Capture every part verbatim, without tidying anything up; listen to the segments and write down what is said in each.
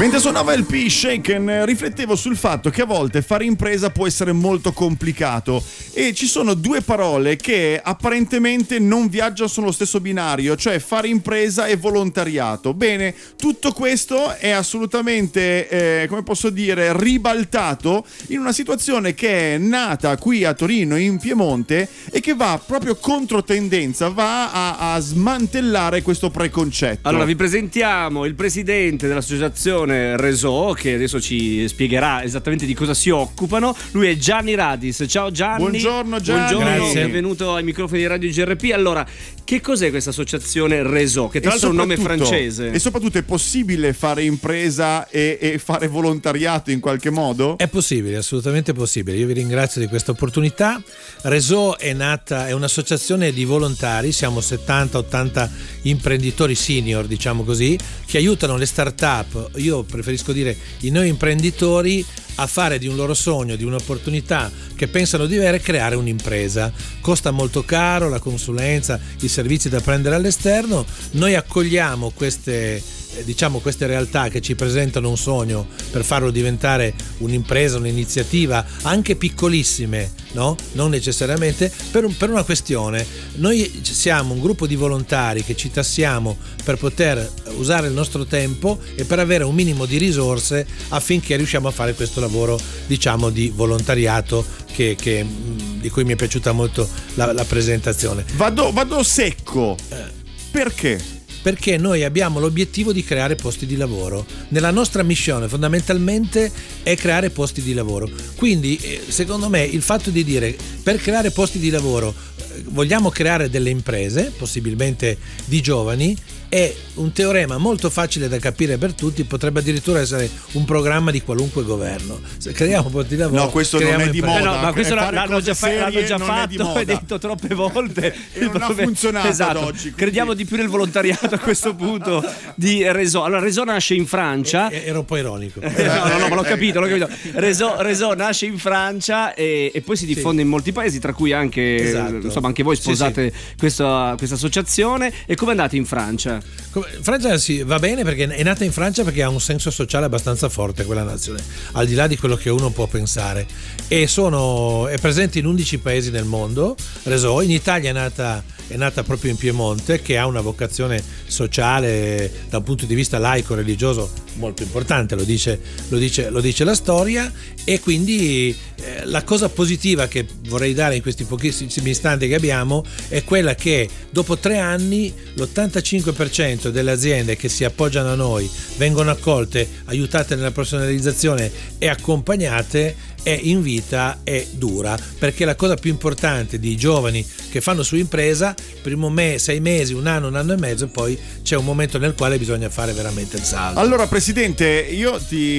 Mentre suonava il P Shaken riflettevo sul fatto che a volte fare impresa può essere molto complicato e ci sono due parole che apparentemente non viaggiano sullo stesso binario, cioè fare impresa e volontariato. Bene, tutto questo è assolutamente, eh, come posso dire, ribaltato in una situazione che è nata qui a Torino, in Piemonte, e che va proprio contro tendenza, va a, a smantellare questo preconcetto. Allora vi presentiamo il presidente dell'associazione Resò, che adesso ci spiegherà esattamente di cosa si occupano. Lui è Gianni Radis. Ciao Gianni. Buongiorno Gianni. Buongiorno, benvenuto ai microfoni di Radio G R P. Allora, che cos'è questa associazione Resò? Che tra l'altro è un nome francese. E soprattutto è possibile fare impresa e, e fare volontariato in qualche modo? È possibile, assolutamente possibile. Io vi ringrazio di questa opportunità. Resò è nata, è un'associazione di volontari, siamo settanta ottanta imprenditori senior, diciamo così, che aiutano le start-up, io preferisco dire i noi imprenditori, a fare di un loro sogno, di un'opportunità che pensano di avere, creare un'impresa. Costa molto caro la consulenza, i servizi da prendere all'esterno. Noi accogliamo queste diciamo queste realtà che ci presentano un sogno per farlo diventare un'impresa, un'iniziativa, anche piccolissime, no? Non necessariamente per, un, per una questione. Noi siamo un gruppo di volontari che ci tassiamo per poter usare il nostro tempo e per avere un minimo di risorse affinché riusciamo a fare questo lavoro, diciamo, di volontariato che, che, di cui mi è piaciuta molto la, la presentazione. Vado, vado secco. Perché? Perché noi abbiamo l'obiettivo di creare posti di lavoro. Nella nostra missione fondamentalmente è creare posti di lavoro. Quindi secondo me il fatto di dire per creare posti di lavoro vogliamo creare delle imprese, possibilmente di giovani, è un teorema molto facile da capire per tutti, potrebbe addirittura essere un programma di qualunque governo. Se creiamo posti di lavoro. No, questo non è di moda. Eh no, ma questo l'hanno l'hanno già, serie, l'hanno già non fatto e detto troppe volte. E non ha funzionato esatto. ad oggi. Quindi... Crediamo di più nel volontariato a questo punto di Resò. Allora, Resò nasce in Francia. E, ero un po' ironico. no, no, no, ma l'ho capito, l'ho capito. Resò, Resò nasce in Francia e, e poi si diffonde sì. in molti paesi, tra cui anche, esatto. insomma, anche voi sposate sì, sì. Questa, questa associazione. E come andate in Francia? Come, Francia sì, va bene perché è nata in Francia perché ha un senso sociale abbastanza forte quella nazione, al di là di quello che uno può pensare, e sono è presente in undici paesi nel mondo. Resò in Italia è nata è nata proprio in Piemonte, che ha una vocazione sociale da un punto di vista laico religioso molto importante, lo dice, lo dice, lo dice la storia. E quindi eh, la cosa positiva che vorrei dare in questi pochissimi istanti che abbiamo è quella che dopo tre anni l'ottantacinque per cento delle aziende che si appoggiano a noi vengono accolte, aiutate nella professionalizzazione e accompagnate. È in vita, è dura, perché la cosa più importante di giovani che fanno su impresa, primo me, sei mesi, un anno, un anno e mezzo, e poi c'è un momento nel quale bisogna fare veramente il salto. Allora Presidente, io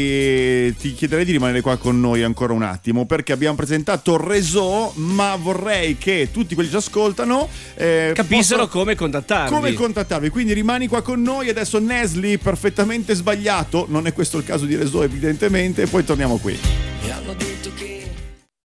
ti, ti chiederei di rimanere qua con noi ancora un attimo, perché abbiamo presentato Resò, ma vorrei che tutti quelli che ci ascoltano eh, capissero possano, come contattarvi. Come contattarvi, quindi rimani qua con noi. Adesso Nesli, perfettamente sbagliato, non è questo il caso di Resò evidentemente, e poi torniamo qui.